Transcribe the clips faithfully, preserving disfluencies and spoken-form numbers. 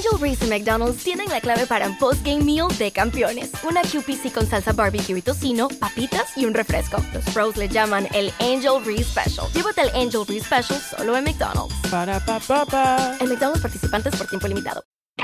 Angel Reese y McDonald's tienen la clave para un post-game meal de campeones. Una Q P C con salsa barbecue y tocino, papitas y un refresco. Los pros le llaman el Angel Reese Special. Llévate el Angel Reese Special solo en McDonald's. Para, pa, pa, pa. En McDonald's participantes por tiempo limitado.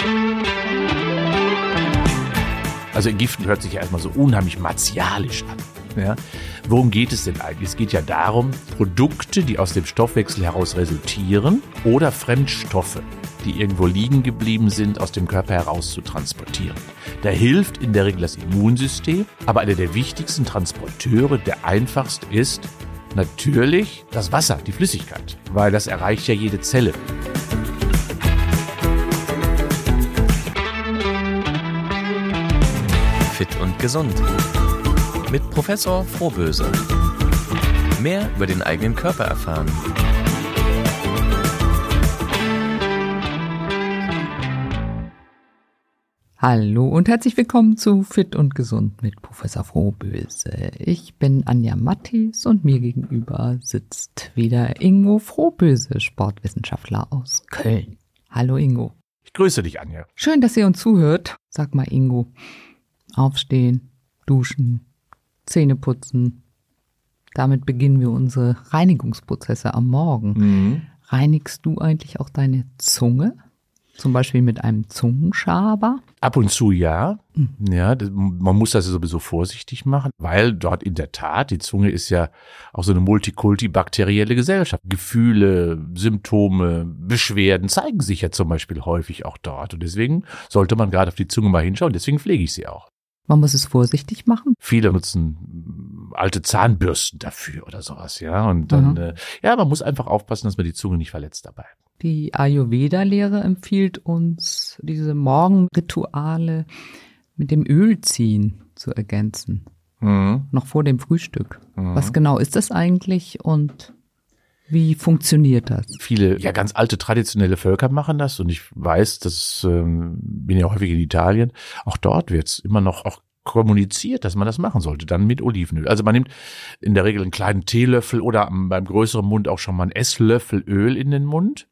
Also Entgiften hört sich ja erstmal so unheimlich martialisch an. Ja? Worum geht es denn eigentlich? Es geht ja darum, Produkte, die aus dem Stoffwechsel heraus resultieren oder Fremdstoffe, die irgendwo liegen geblieben sind, aus dem Körper heraus zu transportieren. Da hilft in der Regel das Immunsystem, aber einer der wichtigsten Transporteure, der einfachste ist natürlich das Wasser, die Flüssigkeit, weil das erreicht ja jede Zelle. Fit und gesund. Mit Professor Frohböse. Mehr über den eigenen Körper erfahren. Hallo und herzlich willkommen zu Fit und Gesund mit Professor Frohböse. Ich bin Anja Mattis und mir gegenüber sitzt wieder Ingo Frohböse, Sportwissenschaftler aus Köln. Hallo Ingo. Ich grüße dich, Anja. Schön, dass ihr uns zuhört. Sag mal Ingo, aufstehen, duschen, Zähne putzen. Damit beginnen wir unsere Reinigungsprozesse am Morgen. Mhm. Reinigst du eigentlich auch deine Zunge? Zum Beispiel mit einem Zungenschaber? Ab und zu ja. Mhm. Ja, das, man muss das sowieso vorsichtig machen, weil dort in der Tat, die Zunge ist ja auch so eine multikulti-bakterielle Gesellschaft. Gefühle, Symptome, Beschwerden zeigen sich ja zum Beispiel häufig auch dort. Und deswegen sollte man gerade auf die Zunge mal hinschauen. Deswegen pflege ich sie auch. Man muss es vorsichtig machen. Viele nutzen alte Zahnbürsten dafür oder sowas, ja. Und dann, mhm. äh, ja, man muss einfach aufpassen, dass man die Zunge nicht verletzt dabei. Die Ayurveda-Lehre empfiehlt uns, diese Morgenrituale mit dem Ölziehen zu ergänzen. Mhm. Noch vor dem Frühstück. Mhm. Was genau ist das eigentlich und wie funktioniert das? Viele, ja, ganz alte traditionelle Völker machen das und ich weiß, das ähm, bin ja häufig in Italien, auch dort wird's immer noch auch kommuniziert, dass man das machen sollte, dann mit Olivenöl. Also man nimmt in der Regel einen kleinen Teelöffel oder beim größeren Mund auch schon mal einen Esslöffel Öl in den Mund.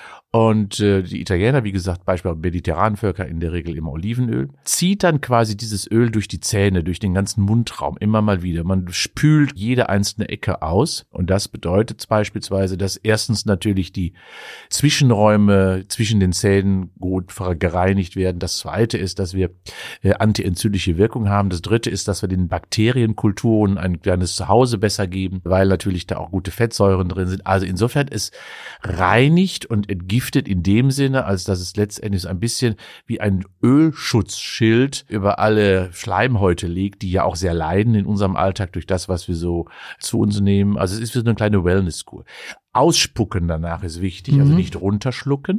Und äh, die Italiener, wie gesagt, beispielsweise mediterranen Völker in der Regel immer Olivenöl, zieht dann quasi dieses Öl durch die Zähne, durch den ganzen Mundraum, immer mal wieder. Man spült jede einzelne Ecke aus und das bedeutet beispielsweise, dass erstens natürlich die Zwischenräume zwischen den Zähnen gut gereinigt werden. Das zweite ist, dass wir äh, antientzündliche Wirkung haben. Das dritte ist, dass wir den Bakterienkulturen ein kleines Zuhause besser geben, weil natürlich da auch gute Fettsäuren drin sind. Also insofern, es reinigt und entgiftet in dem Sinne, als dass es letztendlich ein bisschen wie ein Ölschutzschild über alle Schleimhäute legt, die ja auch sehr leiden in unserem Alltag durch das, was wir so zu uns nehmen. Also es ist wie so eine kleine Wellness-Kur. Ausspucken danach ist wichtig, mhm. also nicht runterschlucken.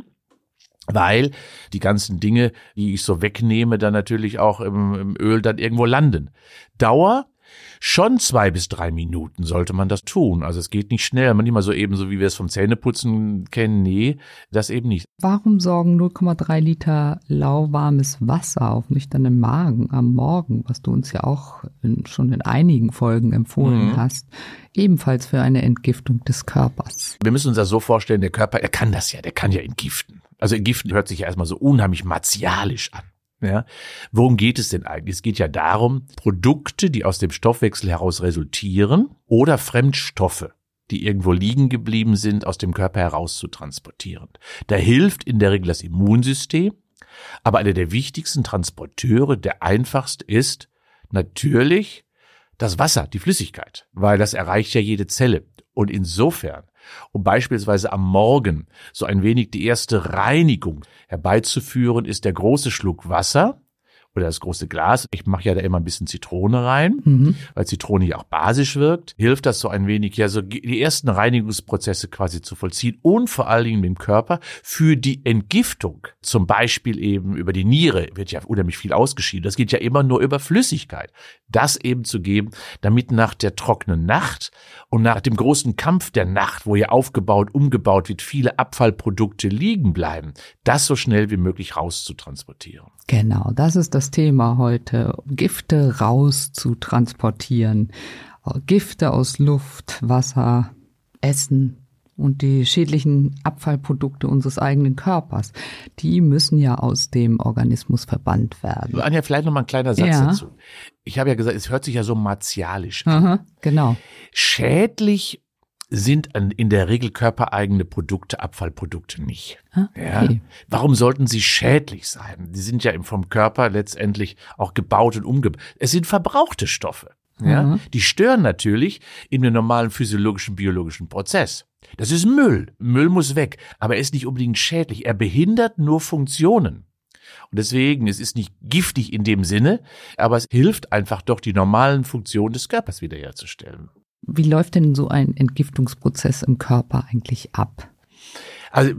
Weil die ganzen Dinge, die ich so wegnehme, dann natürlich auch im, im Öl dann irgendwo landen. Dauer schon zwei bis drei Minuten sollte man das tun. Also es geht nicht schnell, man nicht mal so eben so, wie wir es vom Zähneputzen kennen. Nee, das eben nicht. Warum sorgen null Komma drei Liter lauwarmes Wasser auf nüchternen Magen am Morgen, was du uns ja auch in, schon in einigen Folgen empfohlen mhm. hast, ebenfalls für eine Entgiftung des Körpers? Wir müssen uns das so vorstellen, der Körper, er kann das ja, der kann ja entgiften. Also entgiften hört sich ja erstmal so unheimlich martialisch an. Ja, worum geht es denn eigentlich? Es geht ja darum, Produkte, die aus dem Stoffwechsel heraus resultieren oder Fremdstoffe, die irgendwo liegen geblieben sind, aus dem Körper heraus zu transportieren. Da hilft in der Regel das Immunsystem, aber einer der wichtigsten Transporteure, der einfachste ist natürlich das Wasser, die Flüssigkeit, weil das erreicht ja jede Zelle. Und insofern, um beispielsweise am Morgen so ein wenig die erste Reinigung herbeizuführen, ist der große Schluck Wasser oder das große Glas. Ich mache ja da immer ein bisschen Zitrone rein, mhm. weil Zitrone ja auch basisch wirkt. Hilft das so ein wenig, ja, so die ersten Reinigungsprozesse quasi zu vollziehen und vor allen Dingen dem Körper für die Entgiftung. Zum Beispiel eben über die Niere wird ja unheimlich viel ausgeschieden. Das geht ja immer nur über Flüssigkeit. Das eben zu geben, damit nach der trockenen Nacht und nach dem großen Kampf der Nacht, wo ja aufgebaut, umgebaut wird, viele Abfallprodukte liegen bleiben, das so schnell wie möglich rauszutransportieren. Genau, das ist das Thema heute, Gifte raus zu transportieren. Gifte aus Luft, Wasser, Essen, und die schädlichen Abfallprodukte unseres eigenen Körpers, die müssen ja aus dem Organismus verbannt werden. Anja, vielleicht noch mal ein kleiner Satz ja. dazu. Ich habe ja gesagt, es hört sich ja so martialisch an. Aha, genau. Schädlich sind in der Regel körpereigene Produkte, Abfallprodukte nicht. Ah, okay. Ja. Warum sollten sie schädlich sein? Die sind ja vom Körper letztendlich auch gebaut und umgebaut. Es sind verbrauchte Stoffe. Ja. Mhm. Die stören natürlich in dem normalen physiologischen, biologischen Prozess. Das ist Müll. Müll muss weg. Aber er ist nicht unbedingt schädlich. Er behindert nur Funktionen. Und deswegen, es ist nicht giftig in dem Sinne, aber es hilft einfach doch, die normalen Funktionen des Körpers wiederherzustellen. Wie läuft denn so ein Entgiftungsprozess im Körper eigentlich ab? Also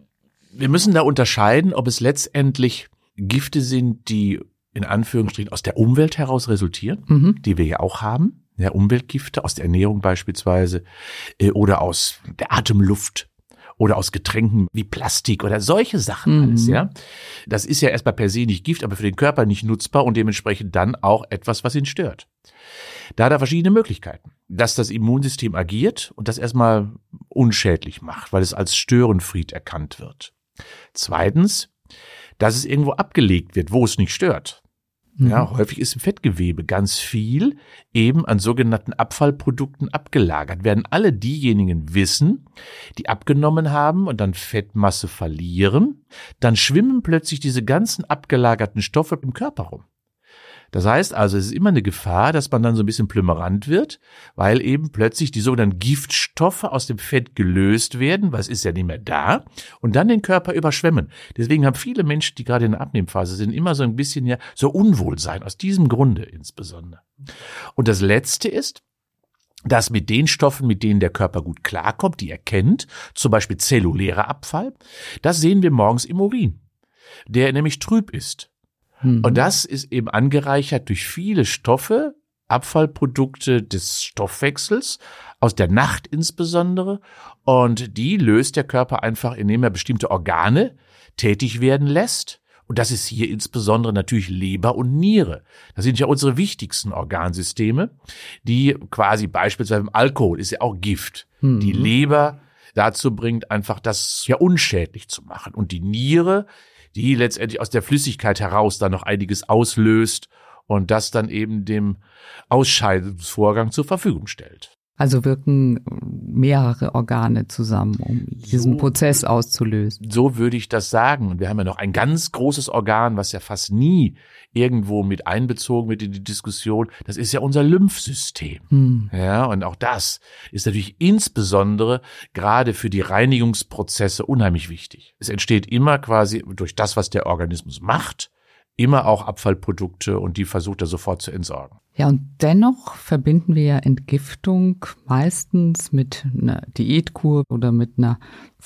wir müssen da unterscheiden, ob es letztendlich Gifte sind, die in Anführungsstrichen aus der Umwelt heraus resultieren, mhm. die wir ja auch haben, ja, Umweltgifte aus der Ernährung beispielsweise äh, oder aus der Atemluft oder aus Getränken wie Plastik oder solche Sachen mhm. alles, ja. Das ist ja erstmal per se nicht Gift, aber für den Körper nicht nutzbar und dementsprechend dann auch etwas, was ihn stört. Da hat er verschiedene Möglichkeiten, dass das Immunsystem agiert und das erstmal unschädlich macht, weil es als Störenfried erkannt wird. Zweitens, dass es irgendwo abgelegt wird, wo es nicht stört. Mhm. Ja, häufig ist im Fettgewebe ganz viel eben an sogenannten Abfallprodukten abgelagert. Werden alle diejenigen wissen, die abgenommen haben und dann Fettmasse verlieren, dann schwimmen plötzlich diese ganzen abgelagerten Stoffe im Körper rum. Das heißt also, es ist immer eine Gefahr, dass man dann so ein bisschen plümerant wird, weil eben plötzlich die sogenannten Giftstoffe aus dem Fett gelöst werden, weil es ist ja nicht mehr da, und dann den Körper überschwemmen. Deswegen haben viele Menschen, die gerade in der Abnehmphase sind, immer so ein bisschen ja so Unwohlsein, aus diesem Grunde insbesondere. Und das Letzte ist, dass mit den Stoffen, mit denen der Körper gut klarkommt, die er kennt, zum Beispiel zellulärer Abfall, das sehen wir morgens im Urin, der nämlich trüb ist. Und das ist eben angereichert durch viele Stoffe, Abfallprodukte des Stoffwechsels, aus der Nacht insbesondere. Und die löst der Körper einfach, indem er bestimmte Organe tätig werden lässt. Und das ist hier insbesondere natürlich Leber und Niere. Das sind ja unsere wichtigsten Organsysteme, die quasi beispielsweise im Alkohol ist ja auch Gift. Mhm. Die Leber dazu bringt, einfach das ja unschädlich zu machen. Und die Niere, die letztendlich aus der Flüssigkeit heraus dann noch einiges auslöst und das dann eben dem Ausscheidungsvorgang zur Verfügung stellt. Also wirken mehrere Organe zusammen, um diesen so, Prozess auszulösen. So würde ich das sagen. Und wir haben ja noch ein ganz großes Organ, was ja fast nie irgendwo mit einbezogen wird in die Diskussion. Das ist ja unser Lymphsystem. Hm. Ja, und auch das ist natürlich insbesondere gerade für die Reinigungsprozesse unheimlich wichtig. Es entsteht immer quasi durch das, was der Organismus macht, immer auch Abfallprodukte und die versucht er sofort zu entsorgen. Ja, und dennoch verbinden wir ja Entgiftung meistens mit einer Diätkur oder mit einer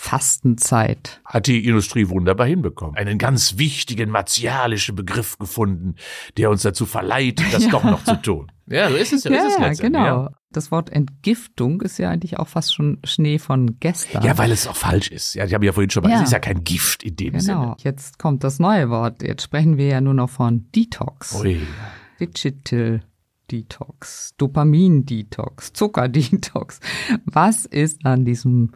Fastenzeit. Hat die Industrie wunderbar hinbekommen. Einen ganz wichtigen martialischen Begriff gefunden, der uns dazu verleitet, das ja. doch noch zu tun. Ja, so ist es ja. Ja, ist es ja genau. Ja. Das Wort Entgiftung ist ja eigentlich auch fast schon Schnee von gestern. Ja, weil es auch falsch ist. Ja, ich habe ja vorhin schon mal, ja. es ist ja kein Gift in dem genau. Sinne. Genau, jetzt kommt das neue Wort. Jetzt sprechen wir ja nur noch von Detox. Ui. Digital Detox, Dopamin-Detox, Zucker-Detox. Was ist an diesem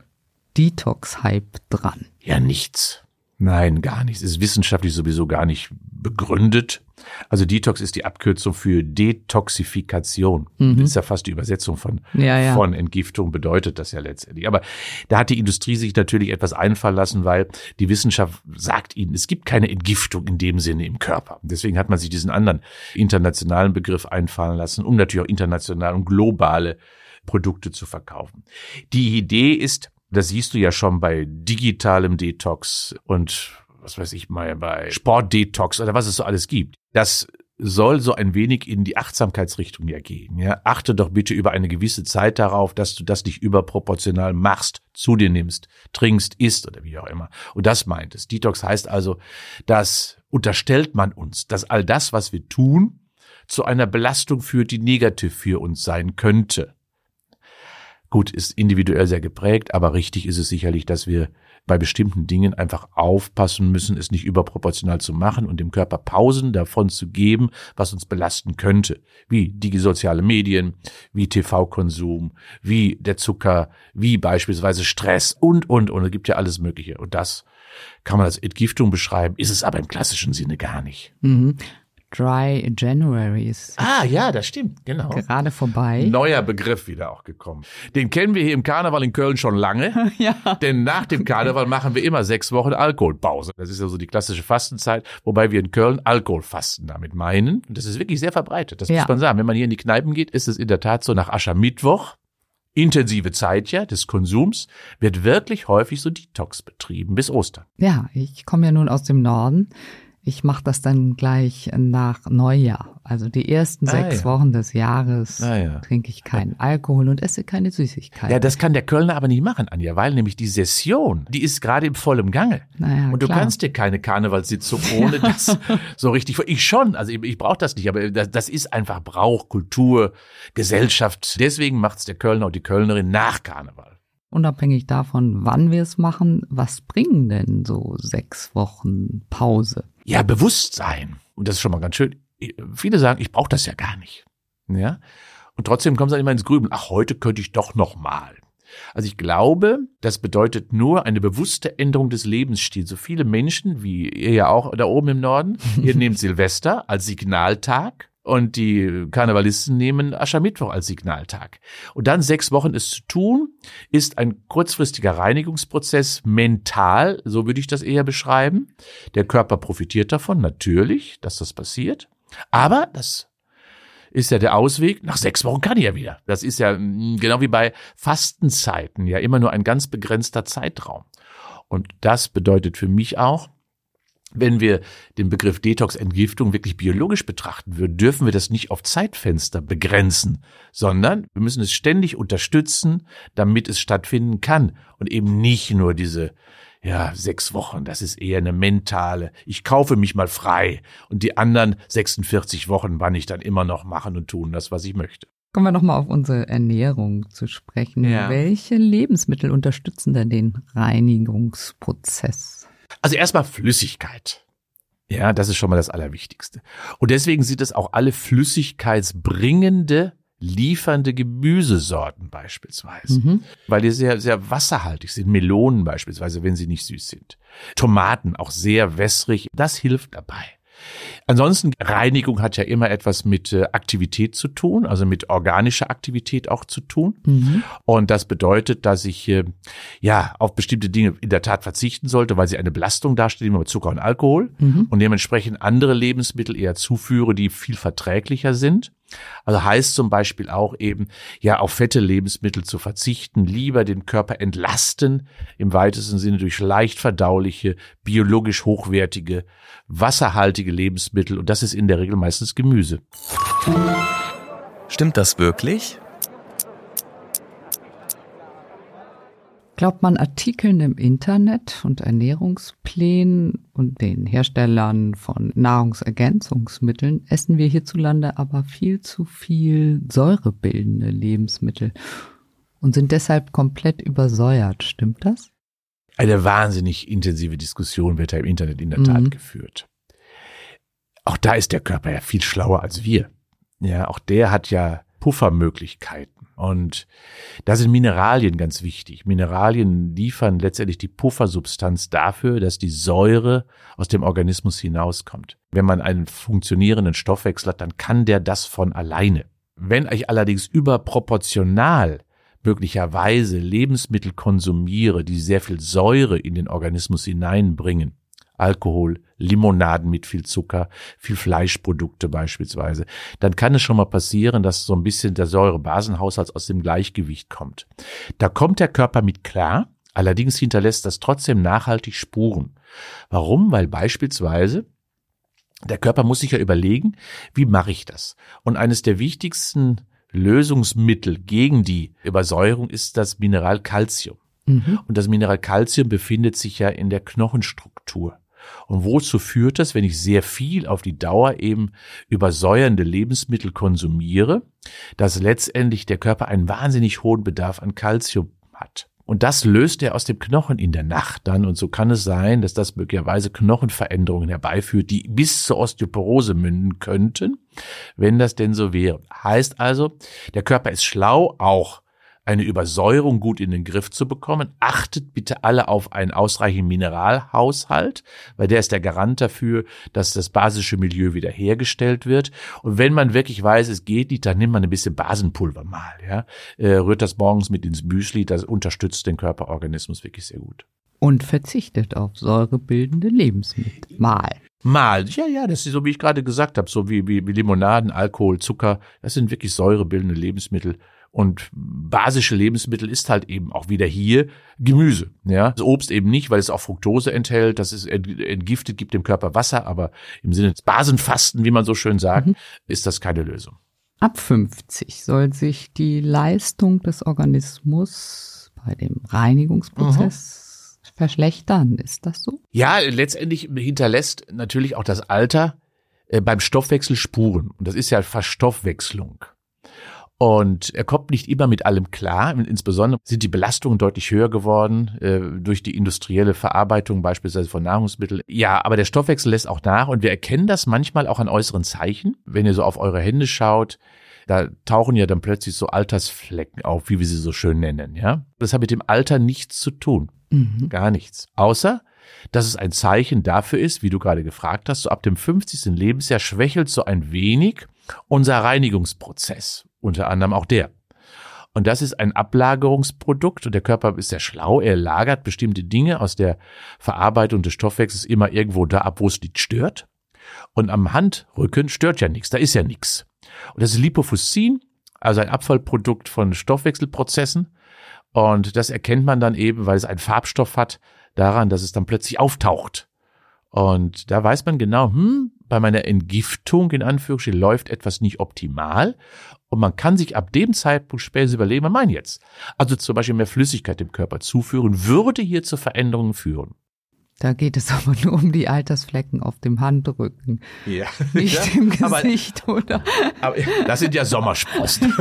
Detox-Hype dran? Ja, nichts. Nein, gar nichts. Es ist wissenschaftlich sowieso gar nicht begründet. Also Detox ist die Abkürzung für Detoxifikation. Mhm. Das ist ja fast die Übersetzung von, ja, ja. von Entgiftung, bedeutet das ja letztendlich. Aber da hat die Industrie sich natürlich etwas einfallen lassen, weil die Wissenschaft sagt ihnen, es gibt keine Entgiftung in dem Sinne im Körper. Deswegen hat man sich diesen anderen internationalen Begriff einfallen lassen, um natürlich auch international und globale Produkte zu verkaufen. Die Idee ist, das siehst du ja schon bei digitalem Detox und was weiß ich mal, bei Sportdetox oder was es so alles gibt. Das soll so ein wenig in die Achtsamkeitsrichtung ja gehen. Ja, achte doch bitte über eine gewisse Zeit darauf, dass du das nicht überproportional machst, zu dir nimmst, trinkst, isst oder wie auch immer. Und das meint es. Detox heißt also, das unterstellt man uns, dass all das, was wir tun, zu einer Belastung führt, die negativ für uns sein könnte. Gut, ist individuell sehr geprägt, aber richtig ist es sicherlich, dass wir bei bestimmten Dingen einfach aufpassen müssen, es nicht überproportional zu machen und dem Körper Pausen davon zu geben, was uns belasten könnte, wie die sozialen Medien, wie T V-Konsum, wie der Zucker, wie beispielsweise Stress und, und, und. Es gibt ja alles Mögliche. Und das kann man als Entgiftung beschreiben, ist es aber im klassischen Sinne gar nicht. Mhm. Dry January ist Ah, ja, das stimmt, genau. gerade vorbei. Neuer Begriff wieder auch gekommen. Den kennen wir hier im Karneval in Köln schon lange. Ja. Denn nach dem Karneval machen wir immer sechs Wochen Alkoholpause. Das ist ja so die klassische Fastenzeit, wobei wir in Köln Alkoholfasten damit meinen. Und das ist wirklich sehr verbreitet, das Ja. muss man sagen. Wenn man hier in die Kneipen geht, ist es in der Tat so, nach Aschermittwoch, intensive Zeit ja des Konsums, wird wirklich häufig so Detox betrieben bis Ostern. Ja, ich komme ja nun aus dem Norden. Ich mache das dann gleich nach Neujahr. Also die ersten Ah, sechs ja. Wochen des Jahres Ah, ja. trinke ich keinen Alkohol und esse keine Süßigkeiten. Ja, das kann der Kölner aber nicht machen, Anja, weil nämlich die Session, die ist gerade im vollen Gange. Naja, Und du klar. kannst dir keine Karnevalssitzung ohne das so richtig, ich schon, also ich, ich brauche das nicht, aber das, das ist einfach Brauch, Kultur, Gesellschaft. Deswegen macht's der Kölner und die Kölnerin nach Karneval. Unabhängig davon, wann wir es machen, was bringen denn so sechs Wochen Pause? Ja, Bewusstsein. Und das ist schon mal ganz schön. Viele sagen, ich brauche das ja gar nicht. Ja? Und trotzdem kommen sie dann immer ins Grübeln. Ach, heute könnte ich doch noch mal. Also ich glaube, das bedeutet nur eine bewusste Änderung des Lebensstils. So viele Menschen, wie ihr ja auch da oben im Norden, ihr nehmt Silvester als Signaltag und die Karnevalisten nehmen Aschermittwoch als Signaltag. Und dann sechs Wochen es zu tun, ist ein kurzfristiger Reinigungsprozess mental, so würde ich das eher beschreiben. Der Körper profitiert davon, natürlich, dass das passiert. Aber das ist ja der Ausweg, nach sechs Wochen kann ich ja wieder. Das ist ja mh, genau wie bei Fastenzeiten ja immer nur ein ganz begrenzter Zeitraum. Und das bedeutet für mich auch, wenn wir den Begriff Detox-Entgiftung wirklich biologisch betrachten würden, dürfen wir das nicht auf Zeitfenster begrenzen, sondern wir müssen es ständig unterstützen, damit es stattfinden kann und eben nicht nur diese ja, sechs Wochen, das ist eher eine mentale, ich kaufe mich mal frei und die anderen sechsundvierzig Wochen, wann ich dann immer noch machen und tun das, was ich möchte. Kommen wir nochmal auf unsere Ernährung zu sprechen. Ja. Welche Lebensmittel unterstützen denn den Reinigungsprozess? Also erstmal Flüssigkeit. Ja, das ist schon mal das Allerwichtigste. Und deswegen sind es auch alle flüssigkeitsbringende, liefernde Gemüsesorten beispielsweise, Mhm. weil die sehr, sehr wasserhaltig sind. Melonen beispielsweise, wenn sie nicht süß sind. Tomaten auch sehr wässrig. Das hilft dabei. Ansonsten, Reinigung hat ja immer etwas mit äh, Aktivität zu tun, also mit organischer Aktivität auch zu tun. Mhm. Und das bedeutet, dass ich äh, ja auf bestimmte Dinge in der Tat verzichten sollte, weil sie eine Belastung darstellen, wie Zucker und Alkohol, Mhm. und dementsprechend andere Lebensmittel eher zuführe, die viel verträglicher sind. Also heißt zum Beispiel auch eben, ja, auf fette Lebensmittel zu verzichten, lieber den Körper entlasten, im weitesten Sinne durch leicht verdauliche, biologisch hochwertige, wasserhaltige Lebensmittel. Und das ist in der Regel meistens Gemüse. Stimmt das wirklich? Glaubt man Artikeln im Internet und Ernährungsplänen und den Herstellern von Nahrungsergänzungsmitteln, essen wir hierzulande aber viel zu viel säurebildende Lebensmittel und sind deshalb komplett übersäuert. Stimmt das? Eine wahnsinnig intensive Diskussion wird da im Internet in der Tat Mhm. geführt. Auch da ist der Körper ja viel schlauer als wir. Ja, auch der hat ja Puffermöglichkeiten. Und da sind Mineralien ganz wichtig. Mineralien liefern letztendlich die Puffersubstanz dafür, dass die Säure aus dem Organismus hinauskommt. Wenn man einen funktionierenden Stoffwechsel hat, dann kann der das von alleine. Wenn ich allerdings überproportional möglicherweise Lebensmittel konsumiere, die sehr viel Säure in den Organismus hineinbringen, Alkohol, Limonaden mit viel Zucker, viel Fleischprodukte beispielsweise, dann kann es schon mal passieren, dass so ein bisschen der Säurebasenhaushalt aus dem Gleichgewicht kommt. Da kommt der Körper mit klar, allerdings hinterlässt das trotzdem nachhaltig Spuren. Warum? Weil beispielsweise der Körper muss sich ja überlegen, wie mache ich das? Und eines der wichtigsten Lösungsmittel gegen die Übersäuerung ist das Mineral Calcium. Mhm. Und das Mineral Calcium befindet sich ja in der Knochenstruktur. Und wozu führt das, wenn ich sehr viel auf die Dauer eben übersäuernde Lebensmittel konsumiere, dass letztendlich der Körper einen wahnsinnig hohen Bedarf an Kalzium hat. Und das löst er aus dem Knochen in der Nacht dann. Und so kann es sein, dass das möglicherweise Knochenveränderungen herbeiführt, die bis zur Osteoporose münden könnten, wenn das denn so wäre. Heißt also, der Körper ist schlau, auch eine Übersäuerung gut in den Griff zu bekommen. Achtet bitte alle auf einen ausreichenden Mineralhaushalt, weil der ist der Garant dafür, dass das basische Milieu wiederhergestellt wird. Und wenn man wirklich weiß, es geht nicht, dann nimmt man ein bisschen Basenpulver mal, ja, äh, rührt das morgens mit ins Müsli, das unterstützt den Körperorganismus wirklich sehr gut. Und verzichtet auf säurebildende Lebensmittel. Mal. Mal, ja, ja, das ist so, wie ich gerade gesagt habe, so wie, wie, wie Limonaden, Alkohol, Zucker, das sind wirklich säurebildende Lebensmittel. Und basische Lebensmittel ist halt eben auch wieder hier Gemüse. Ja, das Obst eben nicht, weil es auch Fructose enthält. Das ist entgiftet, gibt dem Körper Wasser, aber im Sinne des Basenfasten, wie man so schön sagt, mhm. ist das keine Lösung. Ab fünfzig soll sich die Leistung des Organismus bei dem Reinigungsprozess mhm. verschlechtern. Ist das so? Ja, letztendlich hinterlässt natürlich auch das Alter äh, beim Stoffwechsel Spuren. Und das ist ja Verstoffwechslung. Und er kommt nicht immer mit allem klar. Insbesondere sind die Belastungen deutlich höher geworden äh, durch die industrielle Verarbeitung beispielsweise von Nahrungsmitteln. Ja, aber der Stoffwechsel lässt auch nach und wir erkennen das manchmal auch an äußeren Zeichen. Wenn ihr so auf eure Hände schaut, da tauchen ja dann plötzlich so Altersflecken auf, wie wir sie so schön nennen. Ja, das hat mit dem Alter nichts zu tun, mhm. gar nichts. Außer, dass es ein Zeichen dafür ist, wie du gerade gefragt hast, so ab dem fünfzigsten Lebensjahr schwächelt so ein wenig unser Reinigungsprozess. Unter anderem auch der. Und das ist ein Ablagerungsprodukt und der Körper ist sehr schlau. Er lagert bestimmte Dinge aus der Verarbeitung des Stoffwechsels immer irgendwo da ab, wo es nicht stört. Und am Handrücken stört ja nichts, da ist ja nichts. Und das ist Lipofuscin, also ein Abfallprodukt von Stoffwechselprozessen. Und das erkennt man dann eben, weil es einen Farbstoff hat, daran, dass es dann plötzlich auftaucht. Und da weiß man genau, hm, bei meiner Entgiftung in Anführungsstrichen läuft etwas nicht optimal. Und man kann sich ab dem Zeitpunkt später überlegen, was meine jetzt? Also zum Beispiel mehr Flüssigkeit dem Körper zuführen, würde hier zu Veränderungen führen. Da geht es aber nur um die Altersflecken auf dem Handrücken. Ja. Nicht ja, im Gesicht, aber, oder? Aber das sind ja Sommersprossen.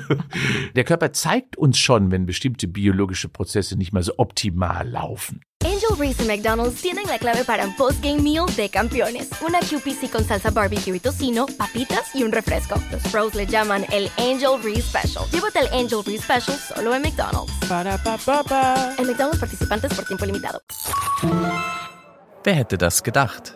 Der Körper zeigt uns schon, wenn bestimmte biologische Prozesse nicht mehr so optimal laufen. Angel Reese y McDonald's tienen la clave para un post-game meal de campeones. Una Q P C con salsa barbecue y tocino, papitas y un refresco. Los pros le llaman el Angel Reese Special. Llévate el Angel Reese Special solo en McDonald's. Para, pa, pa, pa. En McDonald's participantes por tiempo limitado. Wer hätte das gedacht?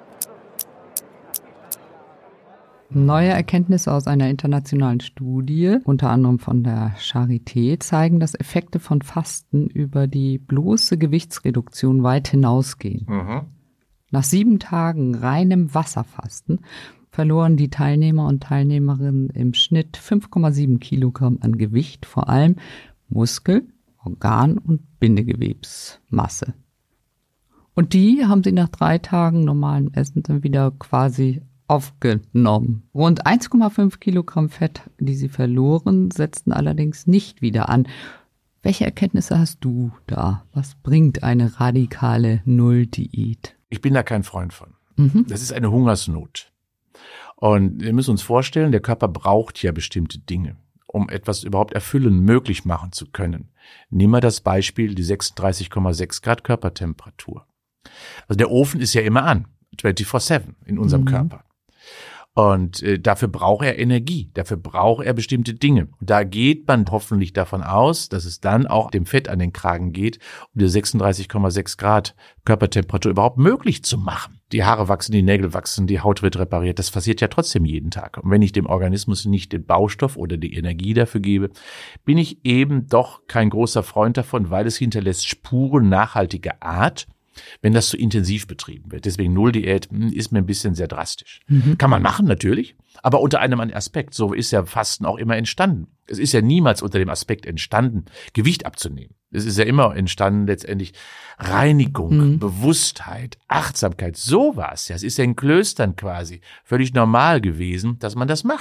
Neue Erkenntnisse aus einer internationalen Studie, unter anderem von der Charité, zeigen, dass Effekte von Fasten über die bloße Gewichtsreduktion weit hinausgehen. Mhm. Nach sieben Tagen reinem Wasserfasten verloren die Teilnehmer und Teilnehmerinnen im Schnitt fünf Komma sieben Kilogramm an Gewicht, vor allem Muskel-, Organ- und Bindegewebsmasse. Und die haben sie nach drei Tagen normalem Essen dann wieder quasi aufgenommen. Rund eins Komma fünf Kilogramm Fett, die sie verloren, setzten allerdings nicht wieder an. Welche Erkenntnisse hast du da? Was bringt eine radikale Null-Diät? Ich bin da kein Freund von. Mhm. Das ist eine Hungersnot. Und wir müssen uns vorstellen, der Körper braucht ja bestimmte Dinge, um etwas überhaupt erfüllen, möglich machen zu können. Nehmen wir das Beispiel, die sechsunddreißig Komma sechs Grad Körpertemperatur. Also der Ofen ist ja immer an, vierundzwanzig sieben in unserem mhm. Körper. Und äh, dafür braucht er Energie, dafür braucht er bestimmte Dinge. Und da geht man hoffentlich davon aus, dass es dann auch dem Fett an den Kragen geht, um die sechsunddreißig Komma sechs Grad Körpertemperatur überhaupt möglich zu machen. Die Haare wachsen, die Nägel wachsen, die Haut wird repariert. Das passiert ja trotzdem jeden Tag. Und wenn ich dem Organismus nicht den Baustoff oder die Energie dafür gebe, bin ich eben doch kein großer Freund davon, weil es hinterlässt Spuren nachhaltiger Art, wenn das zu intensiv betrieben wird. Deswegen Null-Diät ist mir ein bisschen sehr drastisch. Mhm. Kann man machen, natürlich, aber unter einem Aspekt. So ist ja Fasten auch immer entstanden. Es ist ja niemals unter dem Aspekt entstanden, Gewicht abzunehmen. Es ist ja immer entstanden letztendlich Reinigung, mhm. Bewusstheit, Achtsamkeit, sowas. Ja, es ist ja in Klöstern quasi völlig normal gewesen, dass man das machte.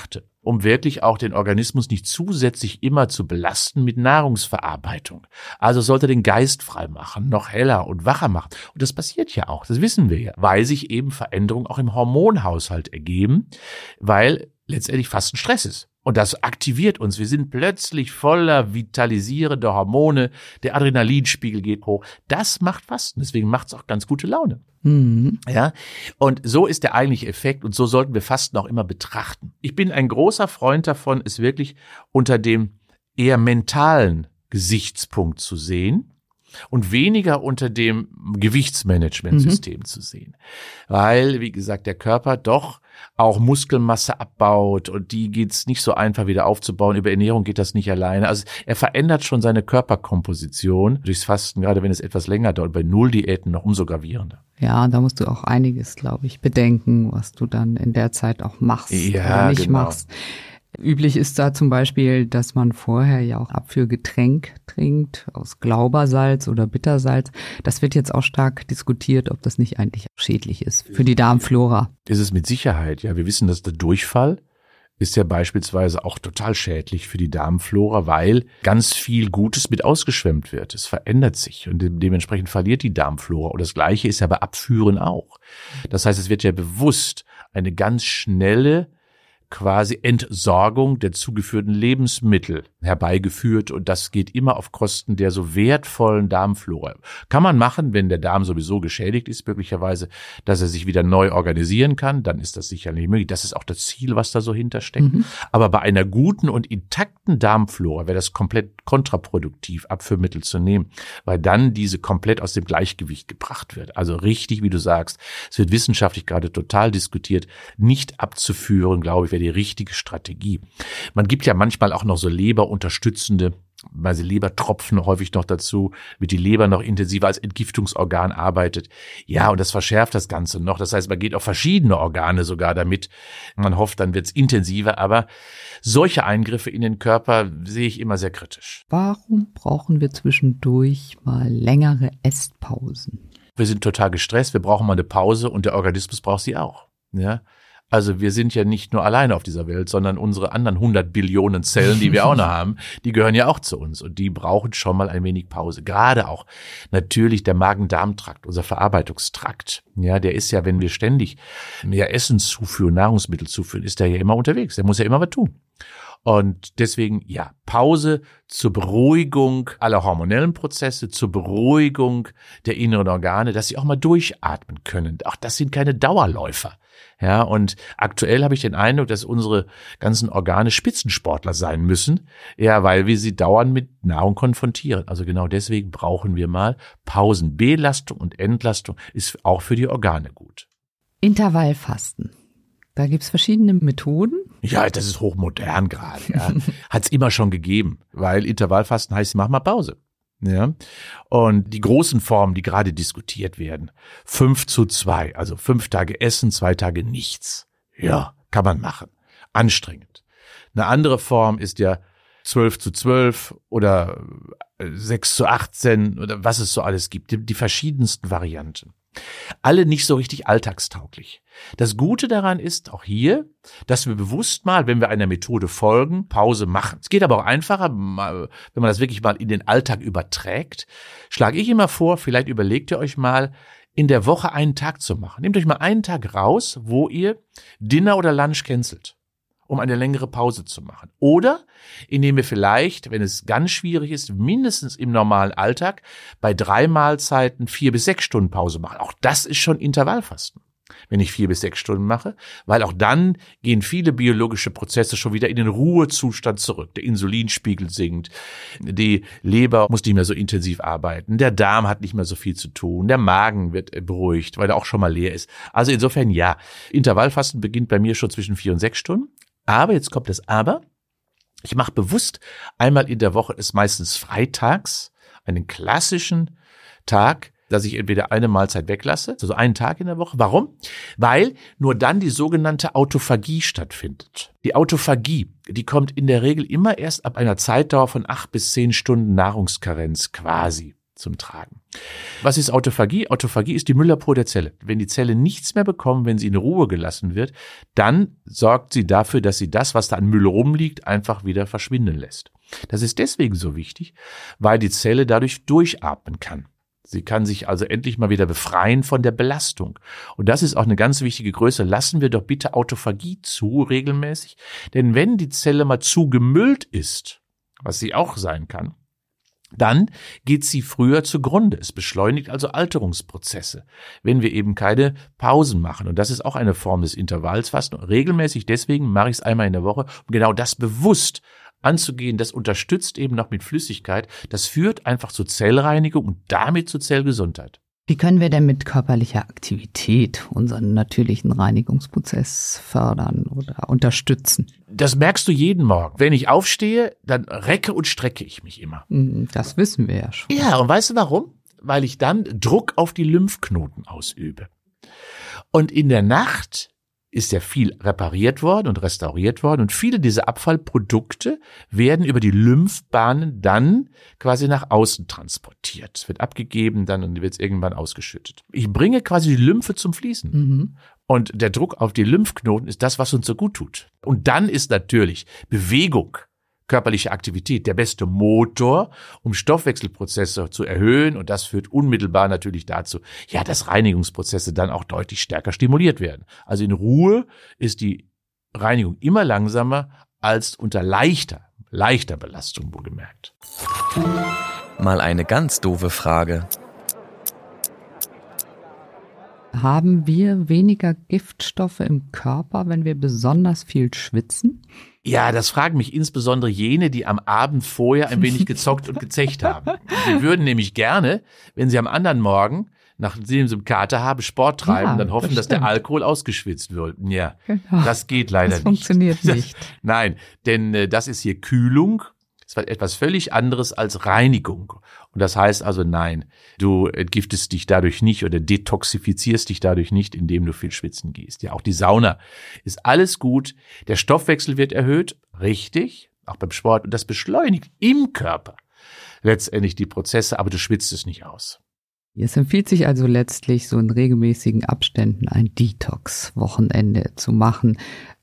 um wirklich auch den Organismus nicht zusätzlich immer zu belasten mit Nahrungsverarbeitung. Also sollte den Geist frei machen, noch heller und wacher machen. Und das passiert ja auch, das wissen wir ja, weil sich eben Veränderungen auch im Hormonhaushalt ergeben, weil letztendlich Fasten Stress ist. Und das aktiviert uns. Wir sind plötzlich voller vitalisierender Hormone. Der Adrenalinspiegel geht hoch. Das macht Fasten. Deswegen macht es auch ganz gute Laune. Mhm. Ja. Und so ist der eigentliche Effekt. Und so sollten wir Fasten auch immer betrachten. Ich bin ein großer Freund davon, es wirklich unter dem eher mentalen Gesichtspunkt zu sehen und weniger unter dem Gewichtsmanagementsystem mhm. zu sehen. Weil, wie gesagt, der Körper doch auch Muskelmasse abbaut und die geht's nicht so einfach wieder aufzubauen. Über Ernährung geht das nicht alleine. Also er verändert schon seine Körperkomposition durchs Fasten, gerade wenn es etwas länger dauert, bei Null-Diäten noch umso gravierender. Ja, da musst du auch einiges, glaube ich, bedenken, was du dann in der Zeit auch machst ja, oder nicht genau. machst. Üblich ist da zum Beispiel, dass man vorher ja auch Abführgetränk trinkt aus Glaubersalz oder Bittersalz. Das wird jetzt auch stark diskutiert, ob das nicht eigentlich schädlich ist für die Darmflora. Das ist mit Sicherheit. Ja, wir wissen, dass der Durchfall ist ja beispielsweise auch total schädlich für die Darmflora, weil ganz viel Gutes mit ausgeschwemmt wird. Es verändert sich und dementsprechend verliert die Darmflora. Und das Gleiche ist ja bei Abführen auch. Das heißt, es wird ja bewusst eine ganz schnelle quasi Entsorgung der zugeführten Lebensmittel herbeigeführt und das geht immer auf Kosten der so wertvollen Darmflora. Kann man machen, wenn der Darm sowieso geschädigt ist, möglicherweise, dass er sich wieder neu organisieren kann, dann ist das sicherlich möglich. Das ist auch das Ziel, was da so hintersteckt. Mhm. Aber bei einer guten und intakten Darmflora wäre das komplett kontraproduktiv, Abführmittel zu nehmen, weil dann diese komplett aus dem Gleichgewicht gebracht wird. Also richtig, wie du sagst, es wird wissenschaftlich gerade total diskutiert, nicht abzuführen, glaube ich, wäre die richtige Strategie. Man gibt ja manchmal auch noch so leberunterstützende, also Lebertropfen häufig noch dazu, damit die Leber noch intensiver als Entgiftungsorgan arbeitet. Ja, und das verschärft das Ganze noch. Das heißt, man geht auf verschiedene Organe sogar damit. Man hofft, dann wird es intensiver. Aber solche Eingriffe in den Körper sehe ich immer sehr kritisch. Warum brauchen wir zwischendurch mal längere Esspausen? Wir sind total gestresst. Wir brauchen mal eine Pause und der Organismus braucht sie auch. Ja. Also wir sind ja nicht nur alleine auf dieser Welt, sondern unsere anderen hundert Billionen Zellen, die wir auch noch haben, die gehören ja auch zu uns und die brauchen schon mal ein wenig Pause. Gerade auch natürlich der Magen-Darm-Trakt, unser Verarbeitungstrakt. Ja, der ist ja, wenn wir ständig mehr Essen zuführen, Nahrungsmittel zuführen, ist der ja immer unterwegs. Der muss ja immer was tun. Und deswegen, ja, Pause zur Beruhigung aller hormonellen Prozesse, zur Beruhigung der inneren Organe, dass sie auch mal durchatmen können. Auch das sind keine Dauerläufer. Ja, und aktuell habe ich den Eindruck, dass unsere ganzen Organe Spitzensportler sein müssen, ja, weil wir sie dauernd mit Nahrung konfrontieren. Also genau deswegen brauchen wir mal Pausen. Belastung und Entlastung ist auch für die Organe gut. Intervallfasten. Da gibt's verschiedene Methoden. Ja, das ist hochmodern gerade. Ja. Hat's immer schon gegeben, weil Intervallfasten heißt, mach mal Pause. Ja. Und die großen Formen, die gerade diskutiert werden, fünf zu zwei, also fünf Tage essen, zwei Tage nichts. Ja, kann man machen. Anstrengend. Eine andere Form ist ja zwölf zu zwölf oder sechs zu achtzehn oder was es so alles gibt. Die, die verschiedensten Varianten. Alle nicht so richtig alltagstauglich. Das Gute daran ist auch hier, dass wir bewusst mal, wenn wir einer Methode folgen, Pause machen. Es geht aber auch einfacher, wenn man das wirklich mal in den Alltag überträgt. Schlage ich immer vor, vielleicht überlegt ihr euch mal, in der Woche einen Tag zu machen. Nehmt euch mal einen Tag raus, wo ihr Dinner oder Lunch cancelt, um eine längere Pause zu machen. Oder indem wir vielleicht, wenn es ganz schwierig ist, mindestens im normalen Alltag bei drei Mahlzeiten vier bis sechs Stunden Pause machen. Auch das ist schon Intervallfasten, wenn ich vier bis sechs Stunden mache, weil auch dann gehen viele biologische Prozesse schon wieder in den Ruhezustand zurück. Der Insulinspiegel sinkt, die Leber muss nicht mehr so intensiv arbeiten, der Darm hat nicht mehr so viel zu tun, der Magen wird beruhigt, weil er auch schon mal leer ist. Also insofern ja, Intervallfasten beginnt bei mir schon zwischen vier und sechs Stunden. Aber, jetzt kommt das Aber, ich mache bewusst einmal in der Woche, ist meistens freitags, einen klassischen Tag, dass ich entweder eine Mahlzeit weglasse, also einen Tag in der Woche. Warum? Weil nur dann die sogenannte Autophagie stattfindet. Die Autophagie, die kommt in der Regel immer erst ab einer Zeitdauer von acht bis zehn Stunden Nahrungskarenz quasi. zum Tragen. Was ist Autophagie? Autophagie ist die Müllabfuhr der Zelle. Wenn die Zelle nichts mehr bekommt, wenn sie in Ruhe gelassen wird, dann sorgt sie dafür, dass sie das, was da an Müll rumliegt, einfach wieder verschwinden lässt. Das ist deswegen so wichtig, weil die Zelle dadurch durchatmen kann. Sie kann sich also endlich mal wieder befreien von der Belastung. Und das ist auch eine ganz wichtige Größe. Lassen wir doch bitte Autophagie zu, regelmäßig. Denn wenn die Zelle mal zu gemüllt ist, was sie auch sein kann, dann geht sie früher zugrunde. Es beschleunigt also Alterungsprozesse, wenn wir eben keine Pausen machen. Und das ist auch eine Form des Intervallsfasten. Regelmäßig, deswegen mache ich es einmal in der Woche, um genau das bewusst anzugehen. Das unterstützt eben noch mit Flüssigkeit. Das führt einfach zur Zellreinigung und damit zur Zellgesundheit. Wie können wir denn mit körperlicher Aktivität unseren natürlichen Reinigungsprozess fördern oder unterstützen? Das merkst du jeden Morgen. Wenn ich aufstehe, dann recke und strecke ich mich immer. Das wissen wir ja schon. Ja, und weißt du warum? Weil ich dann Druck auf die Lymphknoten ausübe. Und in der Nacht ist ja viel repariert worden und restauriert worden und viele dieser Abfallprodukte werden über die Lymphbahnen dann quasi nach außen transportiert. Es wird abgegeben, dann und wird es irgendwann ausgeschüttet. Ich bringe quasi die Lymphe zum Fließen. Mhm. Und der Druck auf die Lymphknoten ist das, was uns so gut tut. Und dann ist natürlich Bewegung, körperliche Aktivität der beste Motor, um Stoffwechselprozesse zu erhöhen. Und das führt unmittelbar natürlich dazu, ja, dass Reinigungsprozesse dann auch deutlich stärker stimuliert werden. Also in Ruhe ist die Reinigung immer langsamer als unter leichter, leichter Belastung, wohlgemerkt. Mal eine ganz doofe Frage. Haben wir weniger Giftstoffe im Körper, wenn wir besonders viel schwitzen? Ja, das fragen mich insbesondere jene, die am Abend vorher ein wenig gezockt und gezecht haben. Sie würden nämlich gerne, wenn sie am anderen Morgen, nachdem sie einen Kater haben, Sport treiben, ja, dann hoffen, das dass der Alkohol ausgeschwitzt wird. Ja, genau. Das geht leider das nicht. Das funktioniert nicht. Nein, denn äh, das ist hier Kühlung. Das war etwas völlig anderes als Reinigung. Und das heißt also, nein, du entgiftest dich dadurch nicht oder detoxifizierst dich dadurch nicht, indem du viel schwitzen gehst. Ja, auch die Sauna ist alles gut. Der Stoffwechsel wird erhöht, richtig, auch beim Sport. Und das beschleunigt im Körper letztendlich die Prozesse, aber du schwitzt es nicht aus. Es empfiehlt sich also letztlich, so in regelmäßigen Abständen ein Detox-Wochenende zu machen.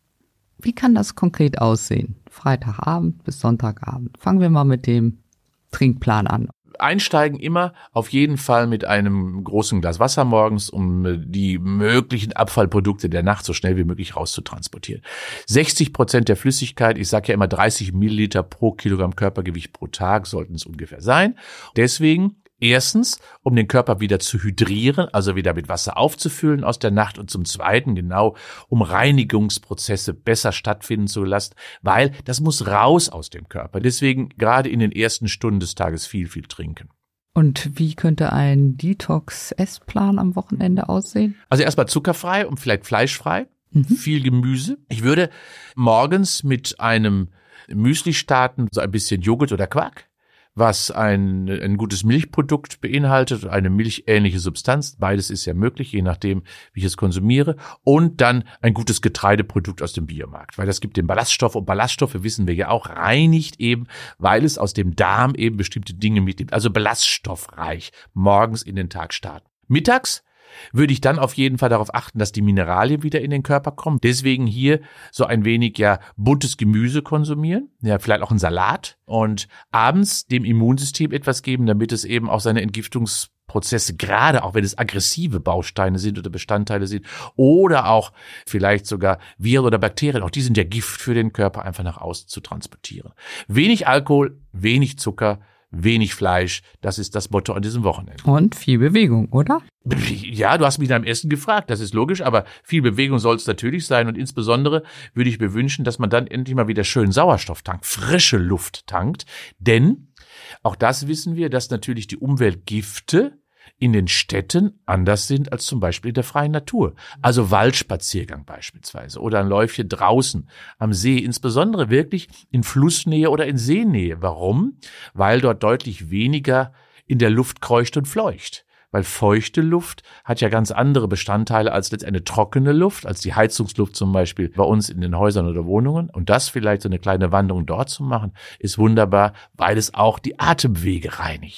Wie kann das konkret aussehen? Freitagabend bis Sonntagabend. Fangen wir mal mit dem Trinkplan an. Einsteigen immer auf jeden Fall mit einem großen Glas Wasser morgens, um die möglichen Abfallprodukte der Nacht so schnell wie möglich rauszutransportieren. sechzig Prozent der Flüssigkeit, ich sage ja immer dreißig Milliliter pro Kilogramm Körpergewicht pro Tag sollten es ungefähr sein. Deswegen erstens, um den Körper wieder zu hydrieren, also wieder mit Wasser aufzufüllen aus der Nacht, und zum Zweiten genau, um Reinigungsprozesse besser stattfinden zu lassen, weil das muss raus aus dem Körper. Deswegen gerade in den ersten Stunden des Tages viel, viel trinken. Und wie könnte ein Detox-Essplan am Wochenende aussehen? Also erstmal zuckerfrei und vielleicht fleischfrei, mhm. viel Gemüse. Ich würde morgens mit einem Müsli starten, so ein bisschen Joghurt oder Quark, was ein, ein gutes Milchprodukt beinhaltet, eine milchähnliche Substanz. Beides ist ja möglich, je nachdem, wie ich es konsumiere. Und dann ein gutes Getreideprodukt aus dem Biomarkt, weil das gibt den Ballaststoff. Und Ballaststoffe, wissen wir ja auch, reinigt eben, weil es aus dem Darm eben bestimmte Dinge mitnimmt. Also ballaststoffreich morgens in den Tag starten. Mittags würde ich dann auf jeden Fall darauf achten, dass die Mineralien wieder in den Körper kommen. Deswegen hier so ein wenig ja buntes Gemüse konsumieren, ja vielleicht auch einen Salat, und abends dem Immunsystem etwas geben, damit es eben auch seine Entgiftungsprozesse, gerade auch wenn es aggressive Bausteine sind oder Bestandteile sind oder auch vielleicht sogar Viren oder Bakterien, auch die sind ja Gift für den Körper, einfach nach außen zu transportieren. Wenig Alkohol, wenig Zucker, wenig Fleisch, das ist das Motto an diesem Wochenende. Und viel Bewegung, oder? Ja, du hast mich nach dem Essen gefragt, das ist logisch, aber viel Bewegung soll es natürlich sein, und insbesondere würde ich mir wünschen, dass man dann endlich mal wieder schön Sauerstoff tankt, frische Luft tankt, denn auch das wissen wir, dass natürlich die Umweltgifte in den Städten anders sind als zum Beispiel in der freien Natur. Also Waldspaziergang beispielsweise oder ein Läufchen draußen am See, insbesondere wirklich in Flussnähe oder in Seenähe. Warum? Weil dort deutlich weniger in der Luft kreucht und fleucht. Weil feuchte Luft hat ja ganz andere Bestandteile als letztendlich eine trockene Luft, als die Heizungsluft zum Beispiel bei uns in den Häusern oder Wohnungen. Und das vielleicht so eine kleine Wanderung dort zu machen, ist wunderbar, weil es auch die Atemwege reinigt.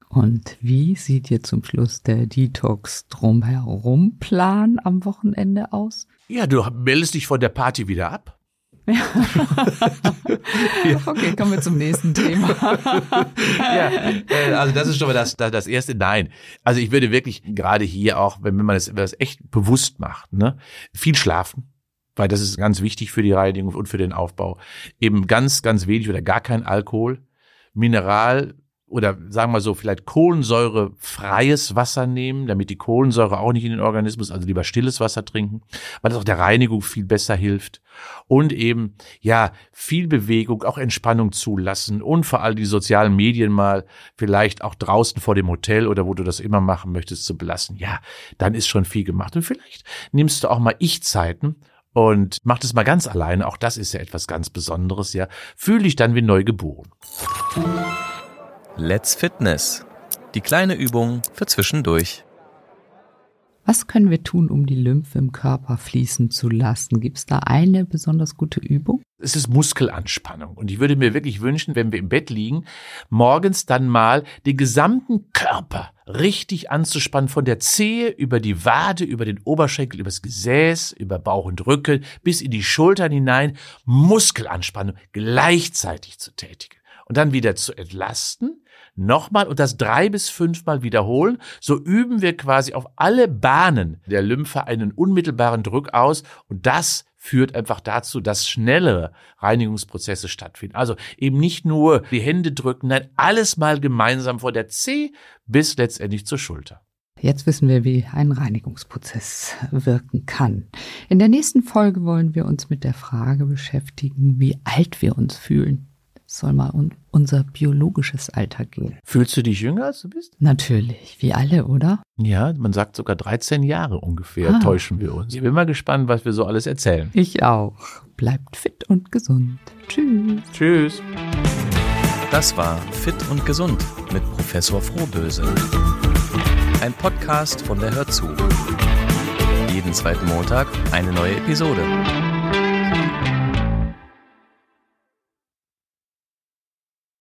Und wie sieht jetzt zum Schluss der Detox drumherum Plan am Wochenende aus? Ja, du meldest dich von der Party wieder ab. Ja. Okay, kommen wir zum nächsten Thema. Ja, äh, also das ist schon mal das, das, das erste. Nein, also ich würde wirklich gerade hier auch, wenn man das, wenn man das echt bewusst macht, ne, viel schlafen, weil das ist ganz wichtig für die Reinigung und für den Aufbau. Eben ganz, ganz wenig oder gar kein Alkohol, Mineral oder sagen wir so, vielleicht kohlensäurefreies Wasser nehmen, damit die Kohlensäure auch nicht in den Organismus, also lieber stilles Wasser trinken, weil das auch der Reinigung viel besser hilft. Und eben, ja, viel Bewegung, auch Entspannung zulassen und vor allem die sozialen Medien mal vielleicht auch draußen vor dem Hotel oder wo du das immer machen möchtest zu belassen. Ja, dann ist schon viel gemacht. Und vielleicht nimmst du auch mal Ich-Zeiten und mach das mal ganz alleine. Auch das ist ja etwas ganz Besonderes, ja. Fühl dich dann wie neu geboren. Let's Fitness. Die kleine Übung für zwischendurch. Was können wir tun, um die Lymphe im Körper fließen zu lassen? Gibt es da eine besonders gute Übung? Es ist Muskelanspannung. Und ich würde mir wirklich wünschen, wenn wir im Bett liegen, morgens dann mal den gesamten Körper richtig anzuspannen, von der Zehe über die Wade, über den Oberschenkel, über das Gesäß, über Bauch und Rücken, bis in die Schultern hinein, Muskelanspannung gleichzeitig zu tätigen. Und dann wieder zu entlasten, nochmal und das drei bis fünfmal wiederholen. So üben wir quasi auf alle Bahnen der Lymphe einen unmittelbaren Druck aus und das führt einfach dazu, dass schnellere Reinigungsprozesse stattfinden. Also eben nicht nur die Hände drücken, nein, alles mal gemeinsam von der Zehe bis letztendlich zur Schulter. Jetzt wissen wir, wie ein Reinigungsprozess wirken kann. In der nächsten Folge wollen wir uns mit der Frage beschäftigen, wie alt wir uns fühlen. Soll mal um unser biologisches Alter gehen. Fühlst du dich jünger, als du bist? Natürlich, wie alle, oder? Ja, man sagt sogar dreizehn Jahre ungefähr, ah. täuschen wir uns. Ich bin mal gespannt, was wir so alles erzählen. Ich auch. Bleibt fit und gesund. Tschüss. Tschüss. Das war Fit und Gesund mit Professor Frohböse. Ein Podcast von der Hör zu. Jeden zweiten Montag eine neue Episode.